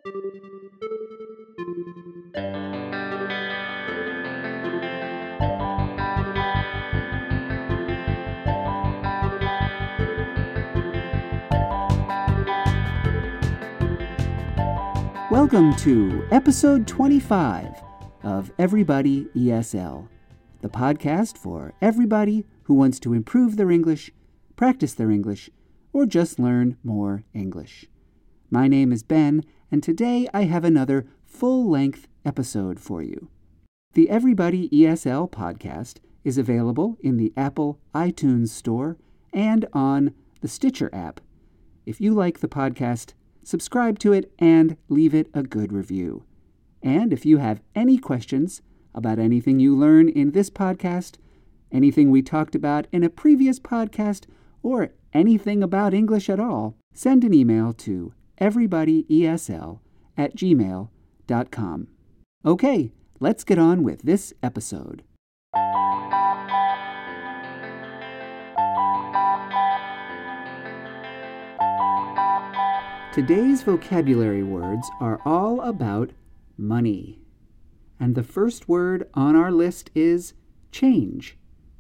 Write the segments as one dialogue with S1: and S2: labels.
S1: Welcome to episode 25 of Everybody ESL, the podcast for everybody who wants to improve their English, practice their English, or just learn more English. My name is Ben, and today I have another full-length episode for you. The Everybody ESL podcast is available in the Apple iTunes Store and on the Stitcher app. If you like the podcast, subscribe to it and leave it a good review. And if you have any questions about anything you learn in this podcast, anything we talked about in a previous podcast, or anything about English at all, send an email to everybodyesl@gmail.com. Okay, let's get on with this episode. Today's vocabulary words are all about money. And the first word on our list is change.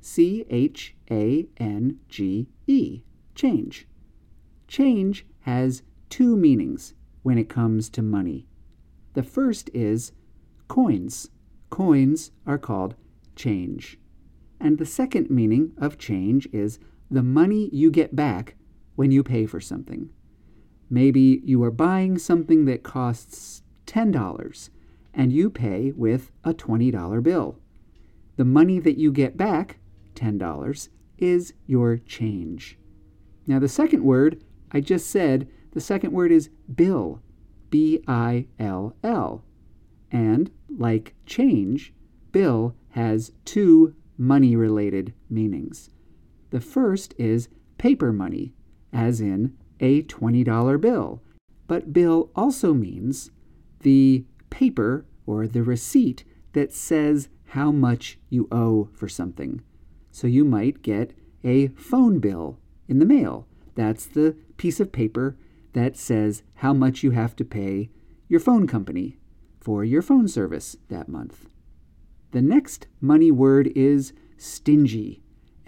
S1: C-H-A-N-G-E. Change. Change has two meanings when it comes to money. The first is coins. Coins are called change. And the second meaning of change is the money you get back when you pay for something. Maybe you are buying something that costs $10 and you pay with a $20 bill. The money that you get back, $10, is your change. Now the second word, I just said, the second word is bill, B-I-L-L. And like change, bill has two money-related meanings. The first is paper money, as in a $20 bill. But bill also means the paper or the receipt that says how much you owe for something. So you might get a phone bill in the mail. That's the piece of paper that says how much you have to pay your phone company for your phone service that month. The next money word is stingy.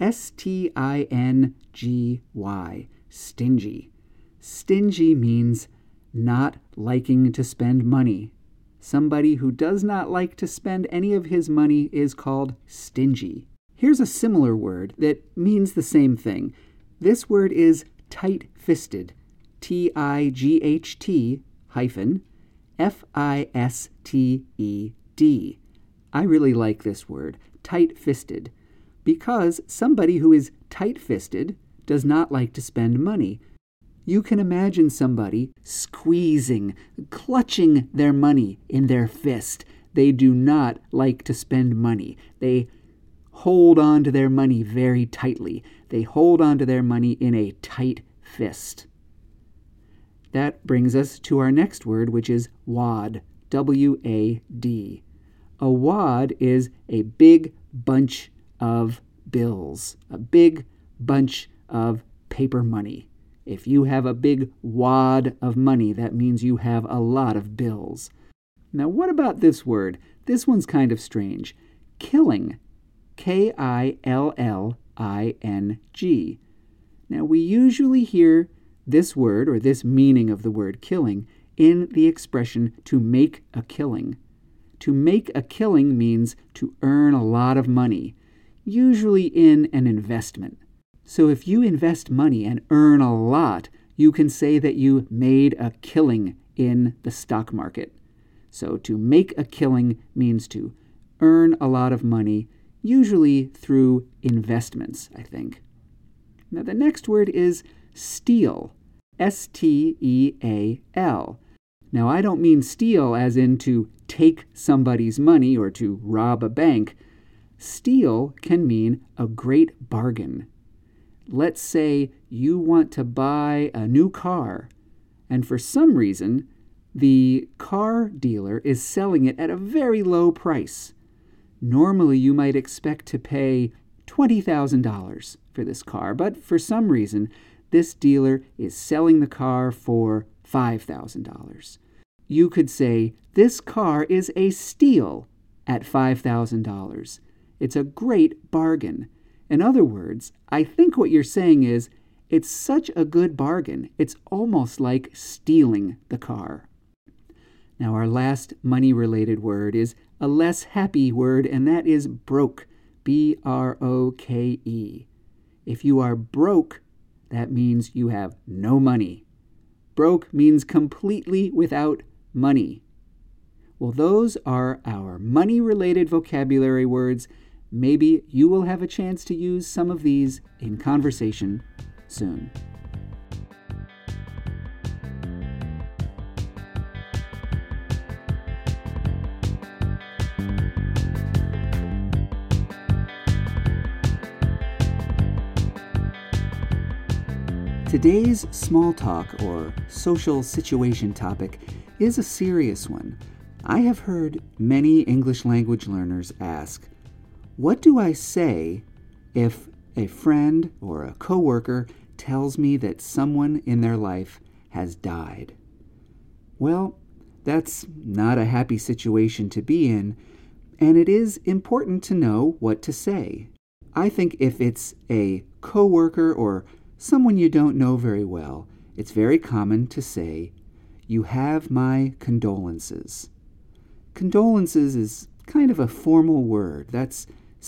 S1: S-T-I-N-G-Y. Stingy. Stingy means not liking to spend money. Somebody who does not like to spend any of his money is called stingy. Here's a similar word that means the same thing. This word is tight-fisted. T-I-G-H-T hyphen F-I-S-T-E-D. I really like this word, tight-fisted, because somebody who is tight-fisted does not like to spend money. You can imagine somebody squeezing, clutching their money in their fist. They do not like to spend money. They hold on to their money very tightly. They hold on to their money in a tight fist. That brings us to our next word, which is wad, W-A-D. A wad is a big bunch of bills, a big bunch of paper money. If you have a big wad of money, that means you have a lot of bills. Now, what about this word? This one's kind of strange. Killing. K-I-L-L-I-N-G. Now, we usually hear this word, or this meaning of the word killing, in the expression to make a killing. To make a killing means to earn a lot of money, usually in an investment. So if you invest money and earn a lot, you can say that you made a killing in the stock market. So to make a killing means to earn a lot of money, usually through investments, I think. Now the next word is steal, S-T-E-A-L. Now I don't mean steal as in to take somebody's money or to rob a bank. Steal can mean a great bargain. Let's say you want to buy a new car, and for some reason, the car dealer is selling it at a very low price. Normally, you might expect to pay $20,000 for this car, but for some reason, this dealer is selling the car for $5,000. you could say, this car is a steal at $5,000. It's a great bargain. In other words, I think what you're saying is, it's such a good bargain, it's almost like stealing the car. Now, our last money-related word is a less happy word, and that is broke, B-R-O-K-E. If you are broke, that means you have no money. Broke means completely without money. Well, those are our money-related vocabulary words. Maybe you will have a chance to use some of these in conversation soon. Today's small talk or social situation topic is a serious one. I have heard many English language learners ask, what do I say if a friend or a coworker tells me that someone in their life has died? Well, that's not a happy situation to be in, and it is important to know what to say. I think if it's a coworker or someone you don't know very well, it's very common to say, you have my condolences. Condolences is kind of a formal word. That's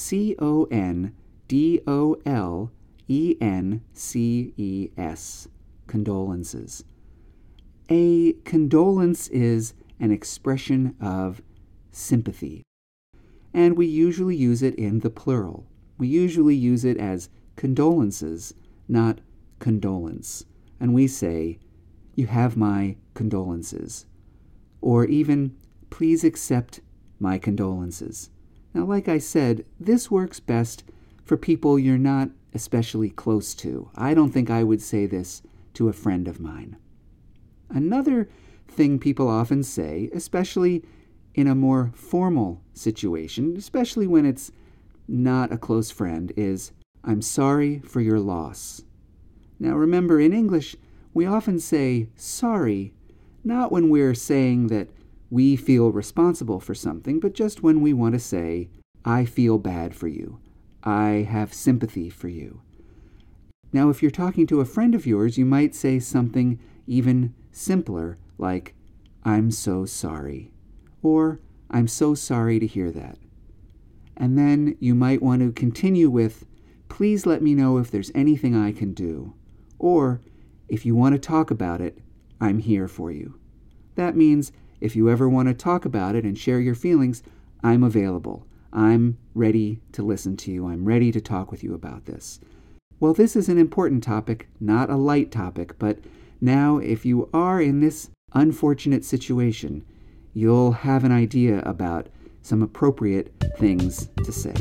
S1: C-O-N-D-O-L-E-N-C-E-S, condolences. A condolence is an expression of sympathy, and we usually use it in the plural. We usually use it as condolences, not condolence. And we say, you have my condolences. Or even, please accept my condolences. Now, like I said, this works best for people you're not especially close to. I don't think I would say this to a friend of mine. Another thing people often say, especially in a more formal situation, especially when it's not a close friend, is, I'm sorry for your loss. Now remember, in English, we often say sorry, not when we're saying that we feel responsible for something, but just when we want to say, I feel bad for you. I have sympathy for you. Now, if you're talking to a friend of yours, you might say something even simpler, like, I'm so sorry, or I'm so sorry to hear that. And then you might want to continue with, please let me know if there's anything I can do. Or, if you want to talk about it, I'm here for you. That means if you ever want to talk about it and share your feelings, I'm available. I'm ready to listen to you. I'm ready to talk with you about this. Well, this is an important topic, not a light topic, but now if you are in this unfortunate situation, you'll have an idea about some appropriate things to say.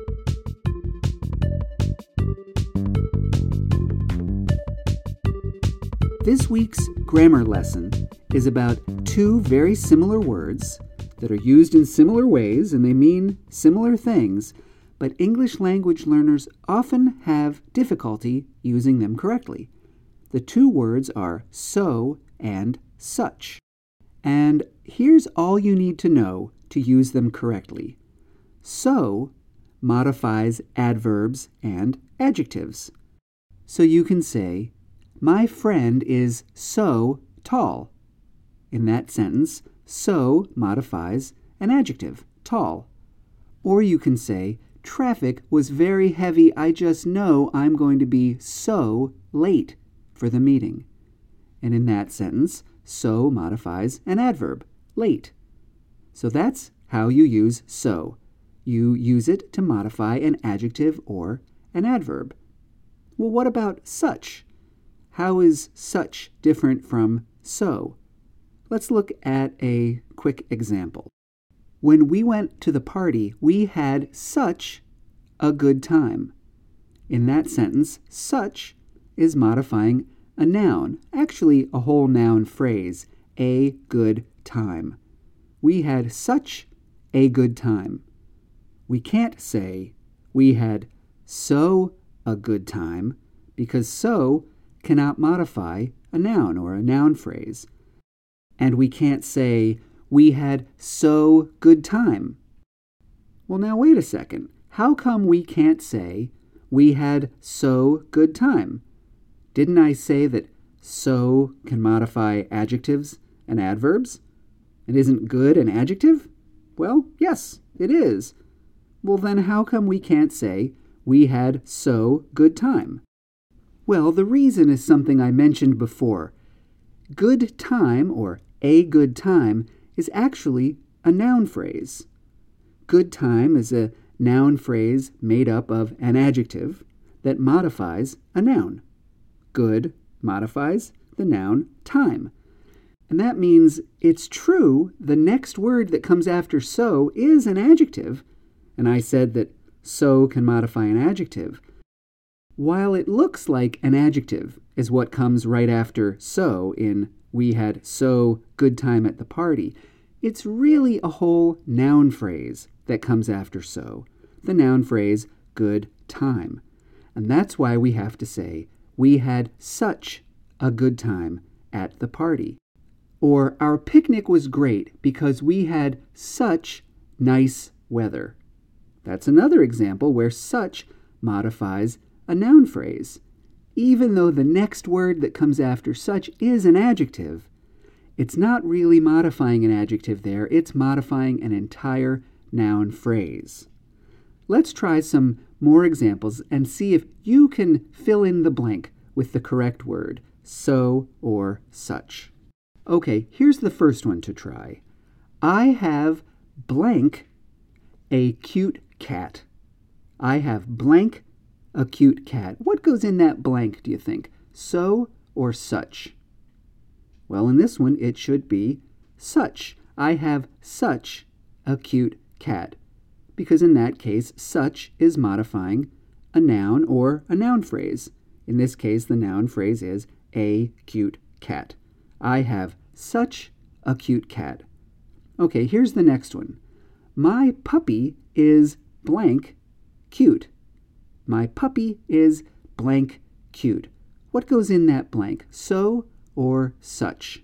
S1: This week's grammar lesson is about two very similar words that are used in similar ways and they mean similar things, but English language learners often have difficulty using them correctly. The two words are so and such. And here's all you need to know to use them correctly. So modifies adverbs and adjectives. So you can say, my friend is so tall. In that sentence, so modifies an adjective, tall. Or you can say, traffic was very heavy. I just know I'm going to be so late for the meeting. And in that sentence, so modifies an adverb, late. So that's how you use so. You use it to modify an adjective or an adverb. Well, what about such? How is such different from so? Let's look at a quick example. When we went to the party, we had such a good time. In that sentence, such is modifying a noun, actually a whole noun phrase, a good time. We had such a good time. We can't say we had so a good time because so cannot modify a noun or a noun phrase. And we can't say, we had so good time. Well, now wait a second. How come we can't say, we had so good time? Didn't I say that so can modify adjectives and adverbs? And isn't good an adjective? Well, yes, it is. Well, then how come we can't say, we had so good time? Well, the reason is something I mentioned before. Good time, or a good time, is actually a noun phrase. Good time is a noun phrase made up of an adjective that modifies a noun. Good modifies the noun time. And that means it's true the next word that comes after so is an adjective, and I said that so can modify an adjective. While it looks like an adjective is what comes right after so in we had so good time at the party, it's really a whole noun phrase that comes after so, the noun phrase good time. And that's why we have to say, we had such a good time at the party. Or our picnic was great because we had such nice weather. That's another example where such modifies a noun phrase. Even though the next word that comes after such is an adjective, it's not really modifying an adjective there, it's modifying an entire noun phrase. Let's try some more examples and see if you can fill in the blank with the correct word, so or such. Okay, here's the first one to try. I have blank a cute cat. I have blank a cute cat. What goes in that blank, do you think? So or such? Well, in this one, it should be such. I have such a cute cat. Because in that case, such is modifying a noun or a noun phrase. In this case, the noun phrase is a cute cat. I have such a cute cat. Okay, here's the next one. My puppy is blank cute. My puppy is blank cute. What goes in that blank? So or such?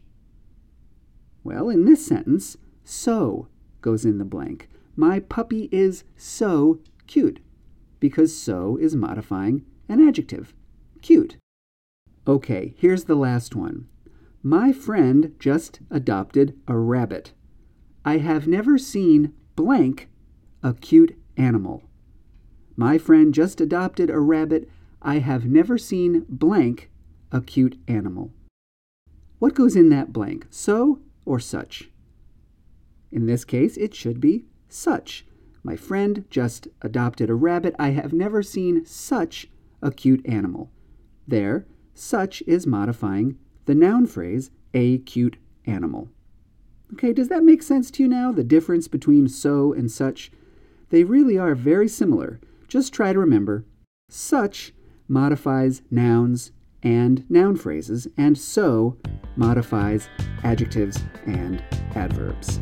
S1: Well, in this sentence, so goes in the blank. My puppy is so cute, because so is modifying an adjective, cute. Okay, here's the last one. My friend just adopted a rabbit. I have never seen blank a cute animal. My friend just adopted a rabbit. I have never seen blank a cute animal. What goes in that blank, so or such? In this case, it should be such. My friend just adopted a rabbit. I have never seen such a cute animal. There, such is modifying the noun phrase, a cute animal. Okay, does that make sense to you now, the difference between so and such? They really are very similar. Just try to remember, such modifies nouns and noun phrases, and so modifies adjectives and adverbs.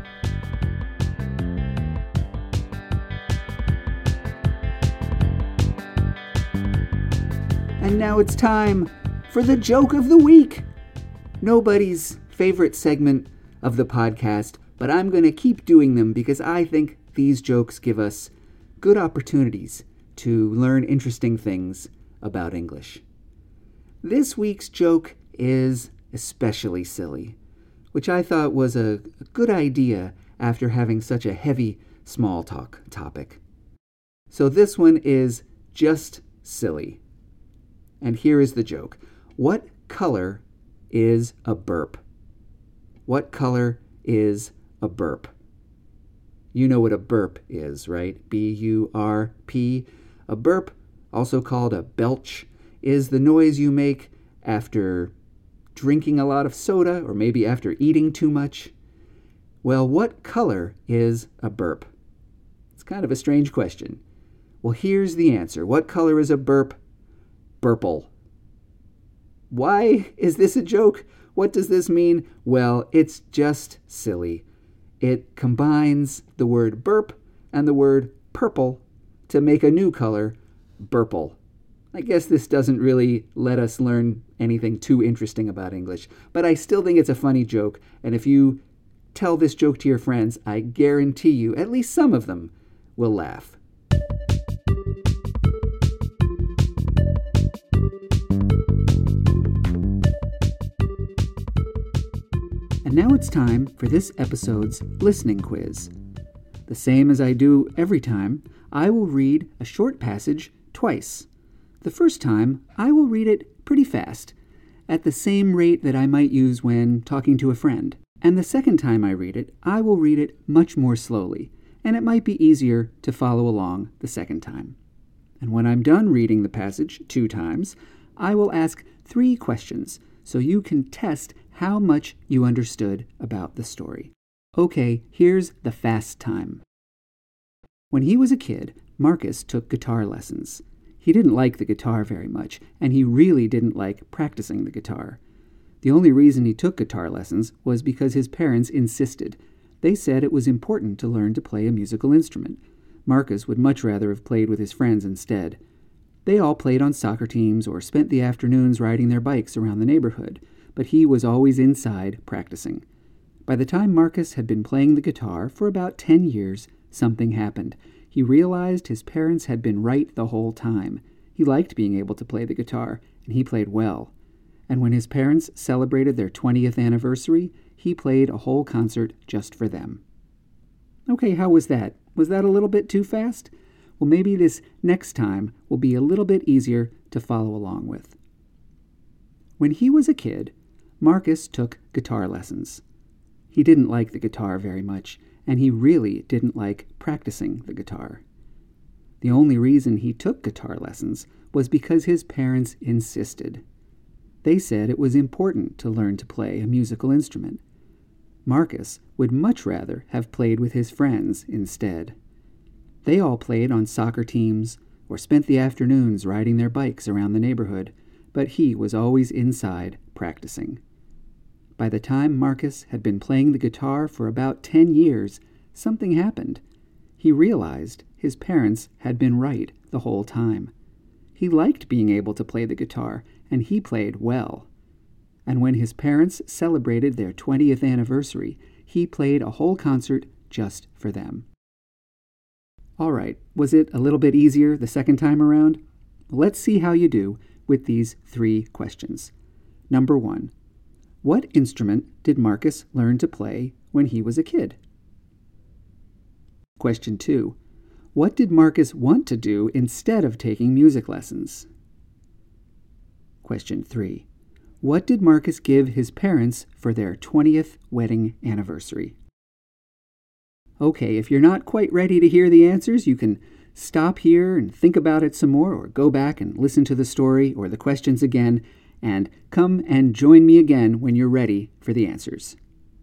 S1: And now it's time for the joke of the week. Nobody's favorite segment of the podcast, but I'm going to keep doing them because I think these jokes give us good opportunities to learn interesting things about English. This week's joke is especially silly, which I thought was a good idea after having such a heavy small talk topic. So this one is just silly. And here is the joke. What color is a burp? What color is a burp? You know what a burp is, right? B-U-R-P. A burp, also called a belch, is the noise you make after drinking a lot of soda or maybe after eating too much. Well, what color is a burp? It's kind of a strange question. Well, here's the answer. What color is a burp? Burple. Why is this a joke? What does this mean? Well, it's just silly. It combines the word burp and the word purple to make a new color, burple. I guess this doesn't really let us learn anything too interesting about English, but I still think it's a funny joke, and if you tell this joke to your friends, I guarantee you at least some of them will laugh. And now it's time for this episode's listening quiz. The same as I do every time, I will read a short passage twice. The first time, I will read it pretty fast, at the same rate that I might use when talking to a friend. And the second time I read it, I will read it much more slowly, and it might be easier to follow along the second time. And when I'm done reading the passage 2 times, I will ask 3 questions so you can test how much you understood about the story. Okay, here's the fast time. When he was a kid, Marcus took guitar lessons. He didn't like the guitar very much, and he really didn't like practicing the guitar. The only reason he took guitar lessons was because his parents insisted. They said it was important to learn to play a musical instrument. Marcus would much rather have played with his friends instead. They all played on soccer teams or spent the afternoons riding their bikes around the neighborhood, but he was always inside practicing. By the time Marcus had been playing the guitar for about 10 years, something happened. He realized his parents had been right the whole time. He liked being able to play the guitar, and he played well. And when his parents celebrated their 20th anniversary, he played a whole concert just for them. Okay, how was that? Was that a little bit too fast? Well, maybe this next time will be a little bit easier to follow along with. When he was a kid, Marcus took guitar lessons. He didn't like the guitar very much, and he really didn't like practicing the guitar. The only reason he took guitar lessons was because his parents insisted. They said it was important to learn to play a musical instrument. Marcus would much rather have played with his friends instead. They all played on soccer teams or spent the afternoons riding their bikes around the neighborhood, but he was always inside practicing. By the time Marcus had been playing the guitar for about 10 years, something happened. He realized his parents had been right the whole time. He liked being able to play the guitar, and he played well. And when his parents celebrated their 20th anniversary, he played a whole concert just for them. All right, was it a little bit easier the second time around? Let's see how you do with these 3 questions. Number 1. What instrument did Marcus learn to play when he was a kid? Question 2. What did Marcus want to do instead of taking music lessons? Question 3. What did Marcus give his parents for their 20th wedding anniversary? Okay, if you're not quite ready to hear the answers, you can stop here and think about it some more, or go back and listen to the story or the questions again, and come and join me again when you're ready for the answers.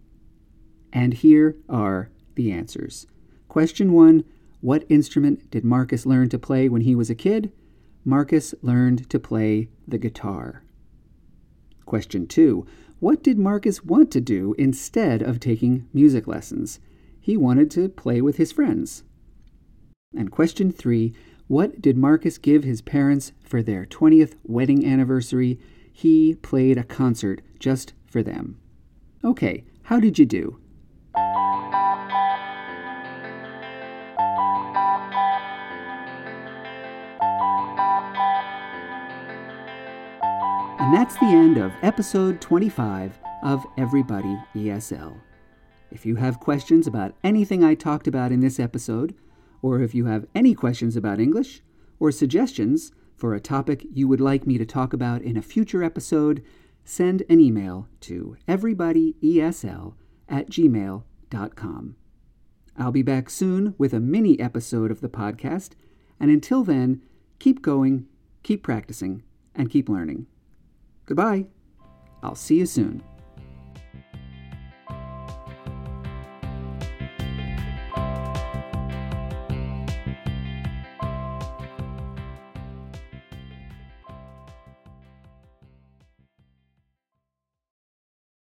S1: And here are the answers. Question 1, what instrument did Marcus learn to play when he was a kid? Marcus learned to play the guitar. Question 2, what did Marcus want to do instead of taking music lessons? He wanted to play with his friends. And question 3, what did Marcus give his parents for their 20th wedding anniversary? He played a concert just for them. Okay, how did you do? And that's the end of episode 25 of Everybody ESL. If you have questions about anything I talked about in this episode, or if you have any questions about English, or suggestions for a topic you would like me to talk about in a future episode, send an email to everybodyesl@gmail.com. I'll be back soon with a mini episode of the podcast, and until then, keep going, keep practicing, and keep learning. Goodbye. I'll see you soon.